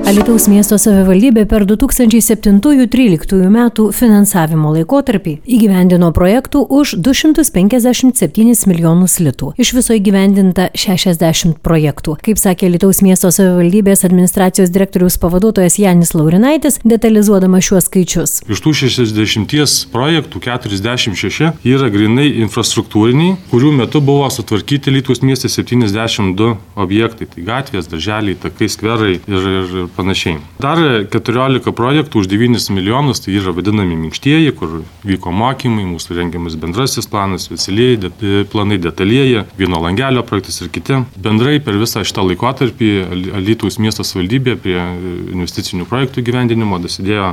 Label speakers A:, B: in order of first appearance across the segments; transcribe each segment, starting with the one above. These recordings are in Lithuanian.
A: Alytaus miesto savivaldybė per 2007-2013 metų finansavimo laikotarpį įgyvendino projektų už 257 milijonus litų. Iš viso įgyvendinta 60 projektų. Kaip sakė Alytaus miesto savivaldybės administracijos direktoriaus pavaduotojas Janis Laurinaitis, detalizuodamas šiuos skaičius.
B: Iš tų 60 projektų 46 yra grinai infrastruktūriniai, kurių metu buvo sutvarkyti Alytaus mieste 72 objektai. Tai gatvės, darželiai, takai, skverai ir panašiai. Dar 14 projektų už 9 milijonus, tai yra vadinami minkštieji, kur vyko mokymai, mūsų rengiamas bendrasis planas, specialieji planai, detalieji, vieno langelio projektas ir kiti. Bendrai per visą šitą laikotarpį Alytaus miesto savivaldybė prie investicinių projektų įgyvendinimo dasidėjo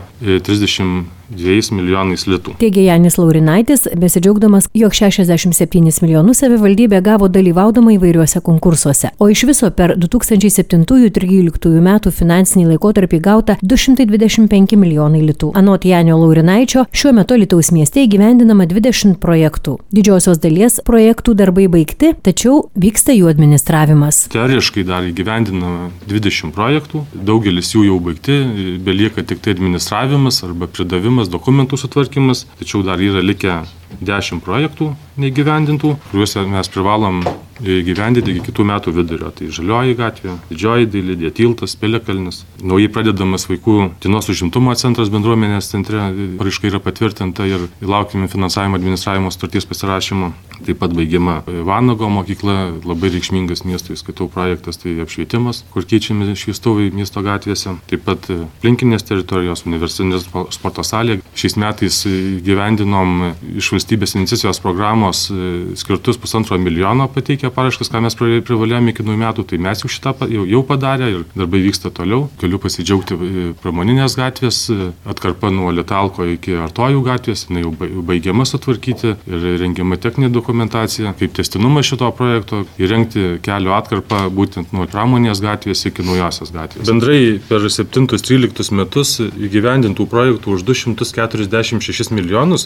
B: 32 milijonais litų.
A: Teigė Janis Laurinaitis, besidžiaugdamas, jog 67 milijonus savivaldybė gavo dalyvaudama įvairiuose konkursuose, o iš viso per 2007-2013 metų finansinį laikotarpį gauta 225 milijonai litų. Anot Janio Laurinaičio, šiuo metu Alytaus mieste įgyvendinama 20 projektų. Didžiosios dalies projektų darbai baigti, tačiau vyksta jų administravimas.
B: Teoriškai dar įgyvendinama 20 projektų, daugelis jų jau baigti, belieka tik tai administravimas arba pridavimas, dokumentų sutvarkymas, tačiau dar yra likę 10 projektų neįgyvendintų, kuriuose mes privalom įgyvendinti iki kitų metų vidurio. Tai Žalioji gatvė, Didžioji dailidė, Tiltas, Piliakalnis. Naujai pradedamas vaikų dienos užimtumo centras bendruomenės centre, paraiška yra patvirtinta ir laukime finansavimo administravimo sutarties pasirašymo. Taip pat baigiama Vanago mokykla, labai reikšmingas miestui skaitau projektas, tai apšvietimas, kur keičiami šviestuvai miesto gatvėse. Taip pat aplinkinės teritorijos, universitetinės sporto salė. Šiais metais gyvendinom iš valstybės iniciacijos programos skirtus 1,5 milijono pateikę paraiškas, ką mes privalėjome iki 2 metų, tai mes jau šitą jau padarė ir darbai vyksta toliau. Galiu pasidžiaugti pramoninės gatvės, atkarpa nuo Litalko iki Artojų gatvės, jinai jau baigiama sutvarkyti ir rengiama techninė dokumentacija, kaip tęstinumas šito projekto, įrengti kelio atkarpą būtent nuo pramonės gatvės iki Naujosios gatvės. Bendrai per 7-13 metus įgyvendintų projektų už 246 milijonus,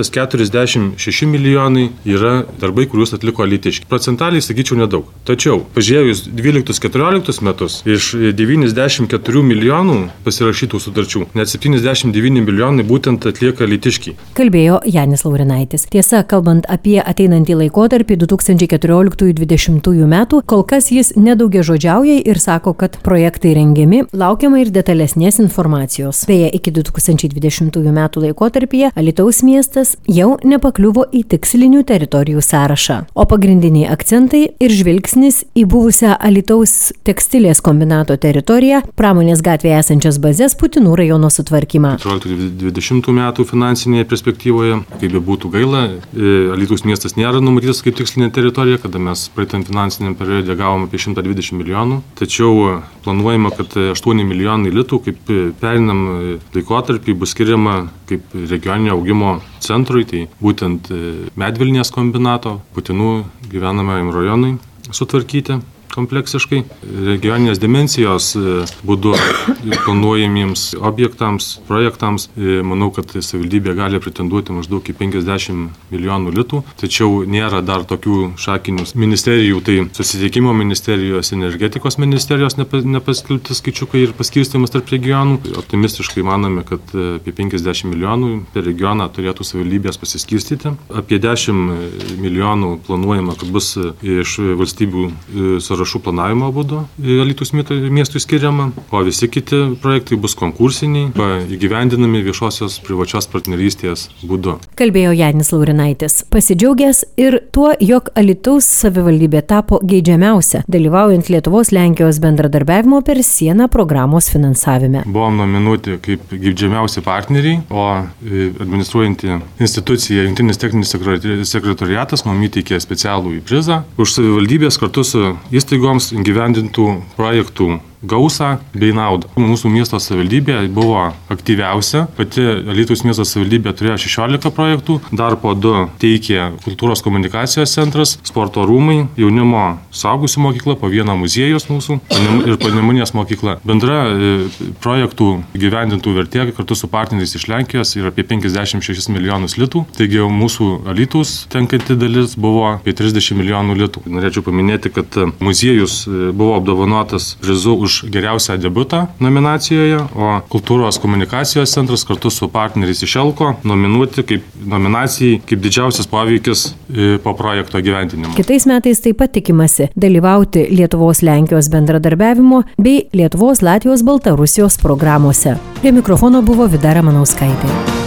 B: 146 milijonai yra darbai, kuriuos atliko alytiškiai. Procentaliai sakyčiau nedaug. Tačiau, pažiūrėjus 12-14 metus, iš 94 milijonų pasirašytų sutarčių, net 79 milijonai būtent atlieka alytiškiai.
A: Kalbėjo Janis Laurinaitis. Tiesa, kalbant apie ateinantį laikotarpį 2014-2020 metų, kol kas jis nedaugiažodžiauja ir sako, kad projektai rengiami, laukiama ir detalesnės informacijos. Beje, iki 2020 metų laikotarpyje Alytaus miestas jau nepakliuvo į tikslinių teritorijų sąrašą. O pagrindiniai akcentai ir žvilgsnis į buvusią Alytaus tekstilės kombinato teritoriją, pramonės gatvėje esančias bazės, Putinų rajono sutvarkymą.
B: 2020 metų finansinėje perspektyvoje, kaip be būtų gaila, Alytaus miestas nėra numatytas kaip tikslinė teritorija, kada mes praeitam finansiniam periode gavome apie 120 milijonų, tačiau planuojama, kad 8 milijonai litų kaip perinam laikotarpį bus skiriama kaip regioninio augimo centrui, tai būtent Medvilnės kombinato, Putinų gyvenamajam rajonui sutvarkyti kompleksiškai. Regioninės dimensijos būdu planuojamiems objektams, projektams, manau, kad savivaldybė gali pretenduoti maždaug į 50 milijonų litų, tačiau nėra dar tokių šakinių ministerijų, tai susisiekimo ministerijos, energetikos ministerijos nepaskelbti skaičiukai ir paskirstymas tarp regionų. Optimistiškai manome, kad apie 50 milijonų per regioną turėtų savivaldybės pasiskirstyti. Apie 10 milijonų planuojama, kad bus iš valstybių sąrašų planavimo būdu Alytaus miestui skiriama, o visi kiti projektai bus konkursiniai, įgyvendinami viešosios privačios partnerystės būdu.
A: Kalbėjo Janis Laurinaitis, pasidžiaugęs ir tuo, jog Alytaus savivaldybė tapo geidžiamiausia, dalyvaujant Lietuvos-Lenkijos bendradarbiavimo per sieną programos finansavime.
B: Buvom nominuoti kaip geidžiamiausi partneriai, o administruojanti institucija, Jungtinis techninis sekretoriatas, mums įteikė specialų prizą už savivaldybės kartu su įstaigoms įgyvendintų projektų gausą bei naudą. Mūsų miesto savivaldybė buvo aktyviausia. Pati Alytaus miesto savivaldybė turėjo 16 projektų, dar po 2 teikė kultūros komunikacijos centras, sporto rūmai, jaunimo suaugusių mokykla, po 1 muziejus mūsų ir Panemunės mokykla. Bendra projektų įgyvendintų vertė kartu su partneriais iš Lenkijos yra apie 56 milijonus litų. Taigi mūsų Alytaus tenkanti dalis buvo apie 30 milijonų litų. Norėčiau paminėti, kad muziejus buvo apdovanotas prizu už už geriausią debiutą nominacijoje, o Kultūros komunikacijos centras kartu su partneriais iš Elko nominuoti kaip nominacijai kaip didžiausias poveikis po projekto gyvendinimo.
A: Kitais metais taip pat tikimasi dalyvauti Lietuvos-Lenkijos bendradarbiavimo bei Lietuvos-Latvijos-Baltarusijos programuose. Prie mikrofono buvo Vida Ramanauskaitė.